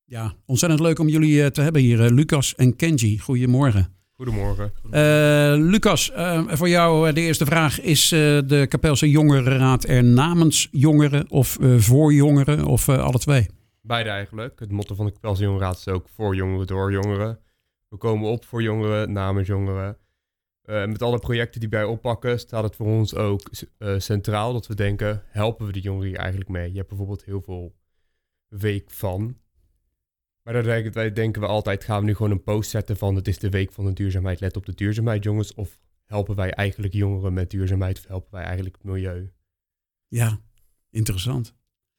Ja, ontzettend leuk om jullie te hebben hier, Lucas en Kenji. Goedemorgen. Goedemorgen. Lucas, voor jou de eerste vraag. Is de Kapelse Jongerenraad er namens jongeren of voor jongeren of alle twee? Beide eigenlijk. Het motto van de Kapelse Jongerenraad is ook voor jongeren, door jongeren. We komen op voor jongeren, namens jongeren. Met alle projecten die wij oppakken staat het voor ons ook centraal dat we denken, helpen we de jongeren hier eigenlijk mee? Je hebt bijvoorbeeld heel veel week van. Maar daar denken we altijd, gaan we nu gewoon een post zetten van het is de week van de duurzaamheid, let op de duurzaamheid jongens. Of helpen wij eigenlijk jongeren met duurzaamheid of helpen wij eigenlijk het milieu? Ja, interessant.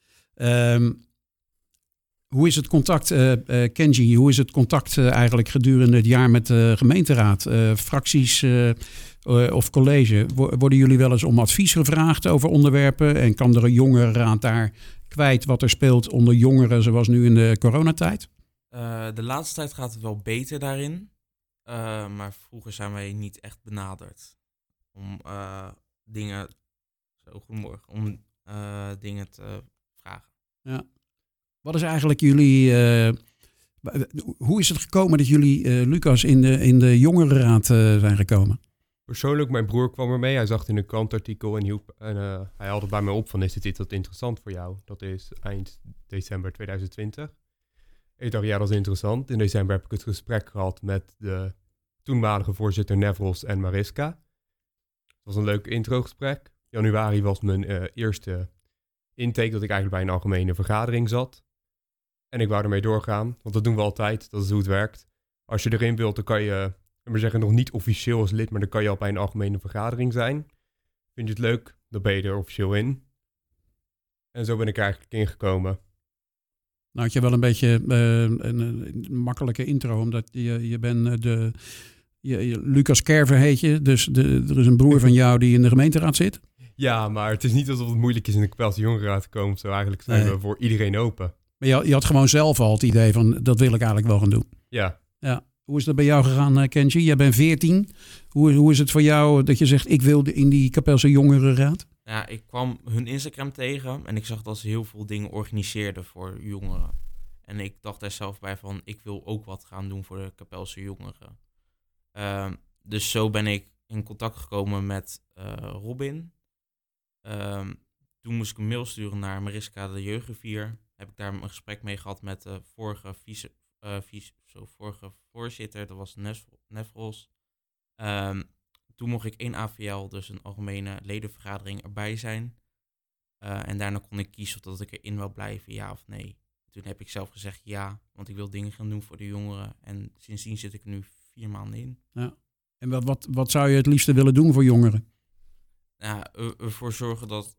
Hoe is het contact, Kenji, hoe is het contact eigenlijk gedurende het jaar met de gemeenteraad? Fracties of college, worden jullie wel eens om advies gevraagd over onderwerpen? En kan er een jongerenraad daar kwijt wat er speelt onder jongeren zoals nu in de coronatijd? De laatste tijd gaat het wel beter daarin. Maar vroeger zijn wij niet echt benaderd om dingen te vragen. Ja. Wat is eigenlijk jullie... hoe is het gekomen dat jullie, Lucas, in de jongerenraad zijn gekomen? Persoonlijk, mijn broer kwam ermee. Hij zag het in een krantartikel en hij haalde het bij mij op van, is dit iets wat interessant voor jou? Dat is eind december 2020. Ik dacht, ja, dat is interessant. In december heb ik het gesprek gehad met de toenmalige voorzitter Nevros en Mariska. Het was een leuk introgesprek. Januari was mijn eerste intake dat ik eigenlijk bij een algemene vergadering zat. En ik wou ermee doorgaan, want dat doen we altijd. Dat is hoe het werkt. Als je erin wilt, dan kan je, we zeggen nog niet officieel als lid, maar dan kan je al bij een algemene vergadering zijn. Vind je het leuk, dan ben je er officieel in. En zo ben ik eigenlijk ingekomen. Nou had je wel een beetje een makkelijke intro, omdat je bent Lucas Kerver heet je, dus er is een broer van jou die in de gemeenteraad zit. Ja, maar het is niet alsof het moeilijk is in de Kapelse Jongerenraad te komen. Zo eigenlijk zijn we voor iedereen open. Maar je had gewoon zelf al het idee van, dat wil ik eigenlijk wel gaan doen. Ja. Hoe is dat bij jou gegaan, Kenji? Jij bent 14. Hoe is het voor jou dat je zegt, ik wil in die Kapelse Jongerenraad? Ja, ik kwam hun Instagram tegen en ik zag dat ze heel veel dingen organiseerden voor jongeren. En ik dacht daar zelf bij van, ik wil ook wat gaan doen voor de Kapelse jongeren. Dus zo ben ik in contact gekomen met Robin. Toen moest ik een mail sturen naar Mariska de Jeugdrivier. Heb ik daar een gesprek mee gehad met de vorige vorige voorzitter, dat was Nevros. Toen mocht ik in AVL, dus een algemene ledenvergadering, erbij zijn. En daarna kon ik kiezen of dat ik erin wil blijven, ja of nee. Toen heb ik zelf gezegd ja, want ik wil dingen gaan doen voor de jongeren. En sindsdien zit ik er nu 4 maanden in. Ja. En wat zou je het liefste willen doen voor jongeren? Ja, ervoor zorgen dat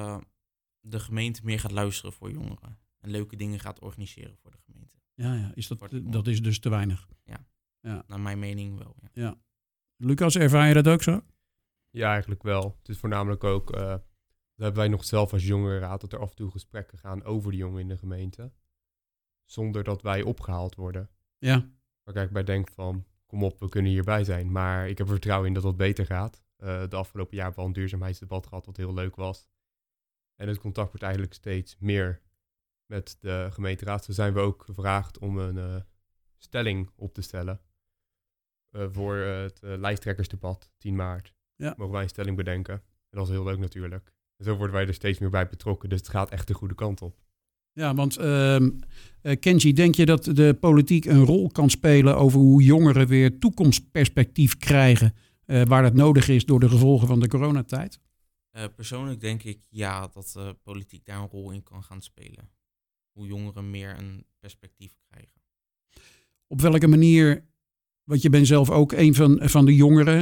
de gemeente meer gaat luisteren voor jongeren. En leuke dingen gaat organiseren voor de gemeente. Ja, dat is dus te weinig. Ja. Naar mijn mening wel. Ja. Lucas, ervaar je dat ook zo? Ja, eigenlijk wel. Het is voornamelijk ook, dat hebben wij nog zelf als jongerenraad, dat er af en toe gesprekken gaan over de jongeren in de gemeente. Zonder dat wij opgehaald worden. Ja. Waar ik bij denk van, kom op, we kunnen hierbij zijn. Maar ik heb vertrouwen in dat het beter gaat. De afgelopen jaar hebben we al een duurzaamheidsdebat gehad, wat heel leuk was. En het contact wordt eigenlijk steeds meer met de gemeenteraad. Zo zijn we ook gevraagd om een stelling op te stellen voor het lijsttrekkersdebat 10 maart. Ja. Mogen wij een stelling bedenken. En dat is heel leuk natuurlijk. En zo worden wij er steeds meer bij betrokken. Dus het gaat echt de goede kant op. Ja, want Kenji, denk je dat de politiek een rol kan spelen over hoe jongeren weer toekomstperspectief krijgen waar dat nodig is door de gevolgen van de coronatijd? Persoonlijk denk ik ja, dat de politiek daar een rol in kan gaan spelen. Hoe jongeren meer een perspectief krijgen. Op welke manier, want je bent zelf ook een van de jongeren.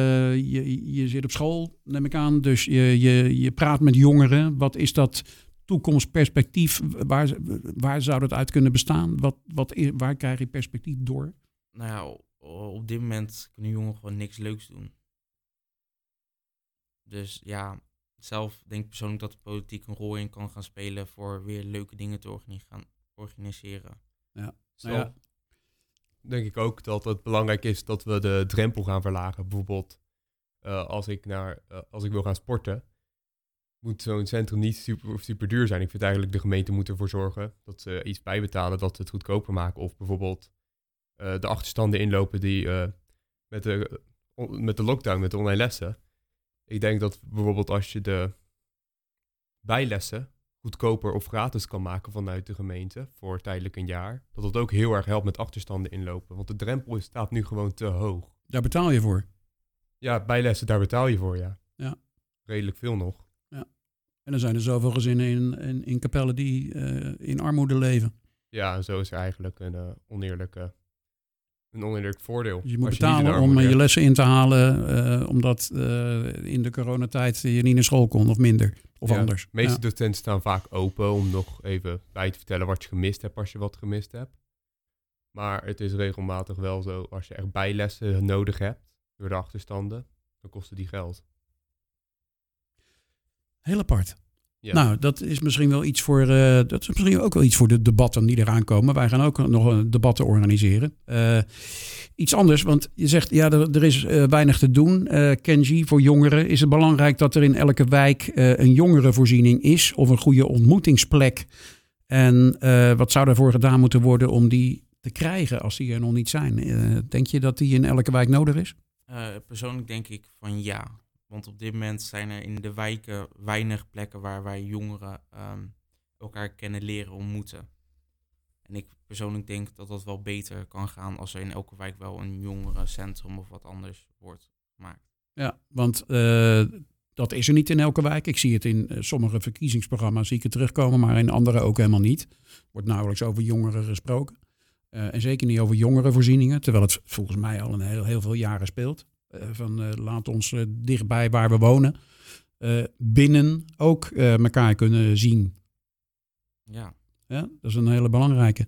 Je zit op school, neem ik aan, dus je praat met jongeren. Wat is dat toekomstperspectief? Waar zou dat uit kunnen bestaan? Waar krijg je perspectief door? Nou ja, op dit moment kunnen jongeren gewoon niks leuks doen. Dus ja, zelf denk ik persoonlijk dat de politiek een rol in kan gaan spelen voor weer leuke dingen te gaan organiseren. Ja. Zelf denk ik ook dat het belangrijk is dat we de drempel gaan verlagen. Bijvoorbeeld als ik wil gaan sporten, moet zo'n centrum niet super duur zijn. Ik vind eigenlijk de gemeente moet ervoor zorgen dat ze iets bijbetalen, dat ze het goedkoper maken. Of bijvoorbeeld de achterstanden inlopen die met de lockdown, met de online lessen. Ik denk dat bijvoorbeeld als je de bijlessen goedkoper of gratis kan maken vanuit de gemeente voor tijdelijk een jaar, dat dat ook heel erg helpt met achterstanden inlopen. Want de drempel staat nu gewoon te hoog. Daar betaal je voor. Ja, bijlessen, daar betaal je voor, ja. Ja. Redelijk veel nog. Ja. En er zijn er zoveel gezinnen in Capelle die in armoede leven. Ja, en zo is er eigenlijk een oneerlijk voordeel. Dus je moet Als je niet in betalen om armoede je hebt. lessen in te halen, omdat in de coronatijd je niet naar school kon of minder. Of Ja, anders. De meeste Ja. docenten staan vaak open om nog even bij te vertellen wat je gemist hebt als je wat gemist hebt. Maar het is regelmatig wel zo, als je echt bijlessen nodig hebt door de achterstanden, dan kosten die geld. Heel apart. Ja. Nou, dat is misschien wel iets voor. Dat is misschien ook wel iets voor de debatten die eraan komen. Wij gaan ook nog debatten organiseren. Iets anders, want je zegt ja, er is weinig te doen. Kenji, voor jongeren is het belangrijk dat er in elke wijk een jongerenvoorziening is of een goede ontmoetingsplek. En wat zou daarvoor gedaan moeten worden om die te krijgen als die er nog niet zijn? Denk je dat die in elke wijk nodig is? Persoonlijk denk ik van ja. Want op dit moment zijn er in de wijken weinig plekken waar wij jongeren elkaar kennen leren ontmoeten. En ik persoonlijk denk dat dat wel beter kan gaan als er in elke wijk wel een jongerencentrum of wat anders wordt gemaakt. Ja, want dat is er niet in elke wijk. Ik zie het in sommige verkiezingsprogramma's zie ik het terugkomen, maar in andere ook helemaal niet. Er wordt nauwelijks over jongeren gesproken. En zeker niet over jongerenvoorzieningen, terwijl het volgens mij al heel veel jaren speelt. Laat ons dichtbij waar we wonen binnen ook elkaar kunnen zien. Ja. Ja, dat is een hele belangrijke.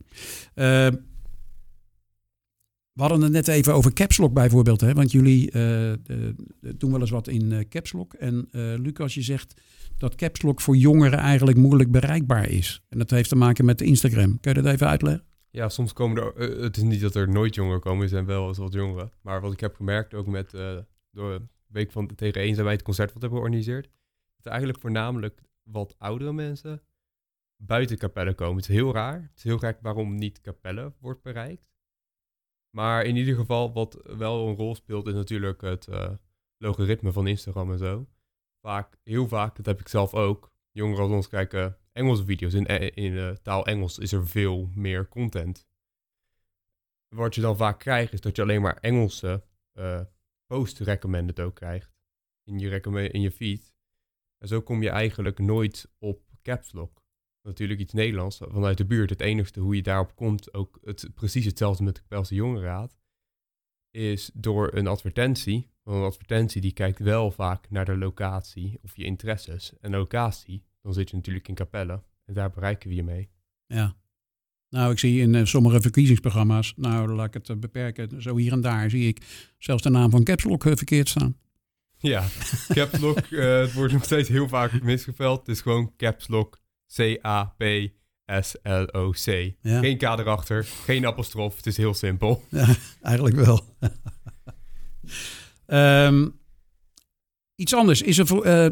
We hadden het net even over Caps Lock bijvoorbeeld. Hè? Want jullie doen wel eens wat in Caps Lock. En Lucas, je zegt dat Caps Lock voor jongeren eigenlijk moeilijk bereikbaar is. En dat heeft te maken met Instagram. Kun je dat even uitleggen? Ja, soms komen er... het is niet dat er nooit jongeren komen, er zijn wel eens wat jongeren. Maar wat ik heb gemerkt, ook met door de week van tegen eenzaamheid het concert wat hebben georganiseerd, dat er eigenlijk voornamelijk wat oudere mensen buiten Capelle komen. Het is heel raar. Het is heel gek waarom niet Capelle wordt bereikt. Maar in ieder geval, wat wel een rol speelt, is natuurlijk het logaritme van Instagram en zo. Heel vaak, dat heb ik zelf ook. Jongeren als ons kijken Engelse video's. In taal Engels is er veel meer content. Wat je dan vaak krijgt, is dat je alleen maar Engelse post-recommended ook krijgt. In je feed. En zo kom je eigenlijk nooit op Caps Lock. Natuurlijk iets Nederlands vanuit de buurt. Het enigste hoe je daarop komt, ook precies hetzelfde met de Capelse Jongerenraad, is door een advertentie. Want een advertentie die kijkt wel vaak naar de locatie of je interesses. En locatie, dan zit je natuurlijk in Capelle. En daar bereiken we je mee. Ja. Nou, ik zie in sommige verkiezingsprogramma's, nou laat ik het beperken, zo hier en daar zie ik zelfs de naam van Caps Lock verkeerd staan. Ja, Caps Lock, het wordt nog steeds heel vaak misgeveld. Het is gewoon Caps Lock, C-A-P-S-L-O-C. Ja. Geen K erachter, geen apostrof, het is heel simpel. Ja, eigenlijk wel. Iets anders.